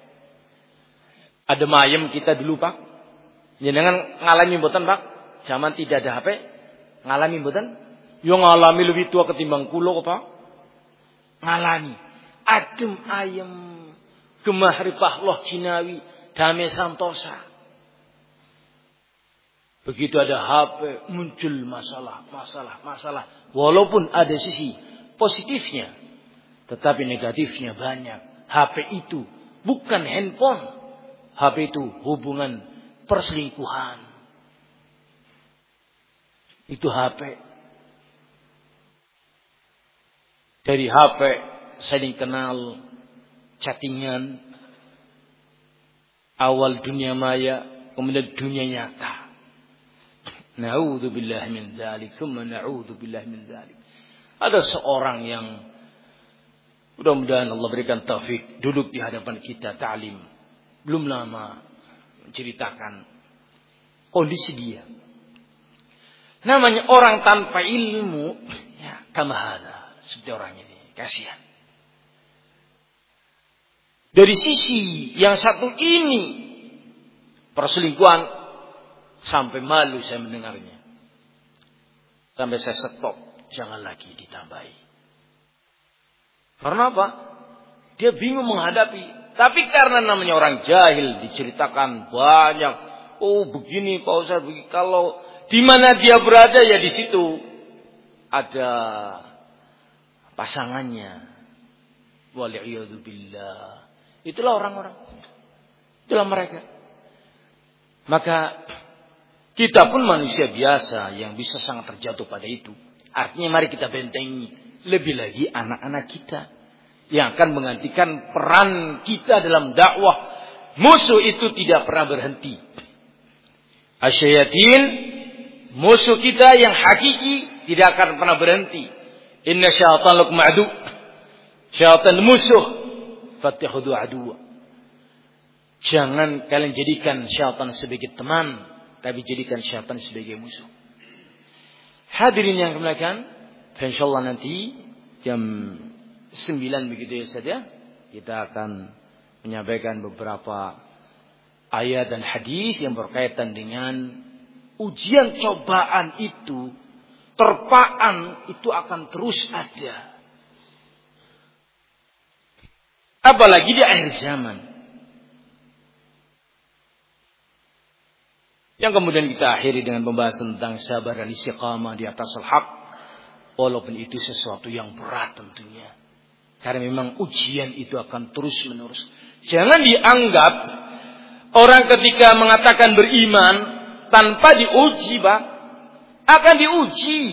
ada mayem kita dulu Pak. Jangan ngalami mboten Pak, zaman tidak ada H P, ngalami mboten? Yang ngalami lebih tua ketimbang kulo apa? Ngalami. Adem ayem. Gemah ripah loh Cinawi. Damai santosa. Begitu ada H P. Muncul masalah, masalah, masalah. Walaupun ada sisi positifnya. Tetapi negatifnya banyak. H P itu bukan handphone. H P itu hubungan perselingkuhan. Itu H P. Dari H P saling kenal, chattingan, awal dunia maya, kemudian dunia nyata. Na'udzubillah min dzalik, tsumma na'udzubillah min dzalik. Ada seorang yang mudah-mudahan Allah berikan taufik duduk di hadapan kita ta'lim. Belum lama menceritakan kondisi dia. Namanya orang tanpa ilmu, ya, kamahana, seperti orang ini, kasihan. Dari sisi yang satu ini, perselingkuhan, sampai malu saya mendengarnya. Sampai saya stop, jangan lagi ditambahi. Karena apa? Dia bingung menghadapi. Tapi karena namanya orang jahil, diceritakan banyak. Oh begini Pak Ustaz, begini. Kalau di mana dia berada ya di situ ada pasangannya. Wal'iyadzubillah. Itulah orang-orang. Itulah mereka. Maka kita pun manusia biasa yang bisa sangat terjatuh pada itu. Artinya mari kita bentengi. Lebih lagi anak-anak kita. Yang akan menggantikan peran kita dalam dakwah. Musuh itu tidak pernah berhenti. Asyayatin, musuh kita yang hakiki tidak akan pernah berhenti. Inna syaitan lakum adu. Syaitan musuh. Fattakhudu aduwa. Jangan kalian jadikan syaitan sebagai teman, tapi jadikan syaitan sebagai musuh. Hadirin yang kemuliaan, insyaallah nanti jam sembilan begitu ya saja kita akan menyampaikan beberapa ayat dan hadis yang berkaitan dengan ujian cobaan itu, terpaan itu akan terus ada. Apalagi di akhir zaman. Yang kemudian kita akhiri dengan pembahasan tentang sabar dan istiqamah di atas al-haq. Walaupun itu sesuatu yang berat tentunya. Karena memang ujian itu akan terus menerus. Jangan dianggap orang ketika mengatakan beriman tanpa diuji, Pak, akan diuji.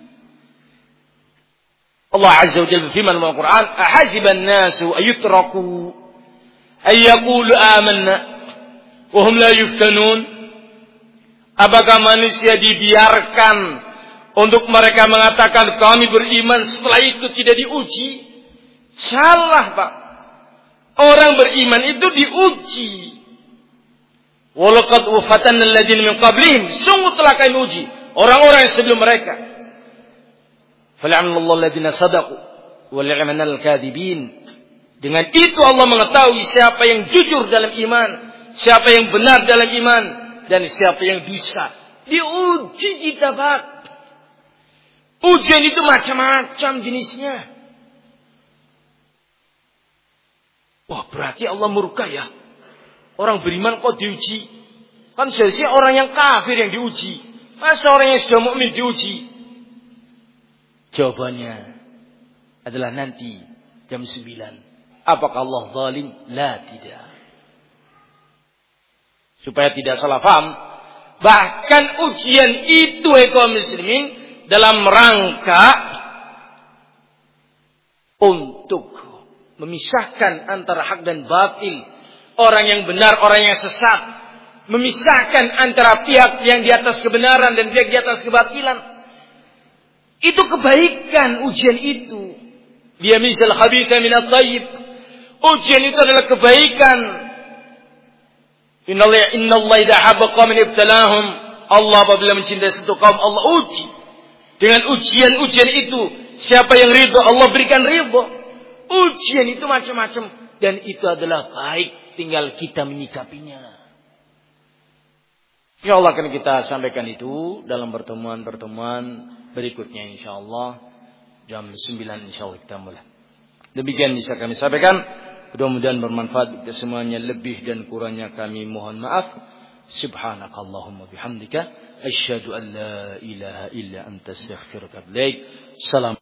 Allah Azza wa Jalla berfirman dalam Al-Quran, "Ahasiban nasu ayutraku ayyaqulu amanna wa hum la yuftanun?" Apakah manusia dibiarkan untuk mereka mengatakan kami beriman setelah itu tidak diuji? Salah, Pak. Orang beriman itu diuji. Walaqad fatanna alladziina min qablihim, sungguh telah kami uji orang-orang yang sebelum mereka. Fal'anallahu alladziina shadaqu wa la'anal kadzibin. Dengan itu Allah mengetahui siapa yang jujur dalam iman, siapa yang benar dalam iman, dan siapa yang bisa. Diuji kita, Pak. Ujian itu macam-macam jenisnya. Wah, berarti Allah murka ya. Orang beriman kok diuji? Kan seharusnya orang yang kafir yang diuji. Masa orang yang sudah mukmin diuji? Jawabannya adalah nanti jam sembilan. Apakah Allah zalim? La, tidak. Supaya tidak salah paham, bahkan ujian itu kaum muslimin dalam rangka untuk memisahkan antara hak dan batil, orang yang benar, orang yang sesat, memisahkan antara pihak yang di atas kebenaran dan pihak di atas kebatilan. Itu kebaikan ujian itu. Dia misal khabitha minat thayyib. Ujian itu adalah kebaikan. Inna Allah idha habba qawmin ibtalahum. Allah apabila mencintai satu kaum, Allah uji. Dengan ujian-ujian itu, siapa yang ridho, Allah berikan ridho. Ujian itu macam-macam. Dan itu adalah baik, tinggal kita menyikapinya. Insyaallah akan kita sampaikan itu dalam pertemuan-pertemuan berikutnya insyaallah. Jam sembilan insyaallah kita mulai. Demikian bisa kami sampaikan. Mudah-mudahan bermanfaat kita semuanya. Lebih dan kurangnya kami mohon maaf. Subhanakallahumma bihamdika asyhadu an la ilaha illa anta astaghfiruka wa atubu ilaik. Salam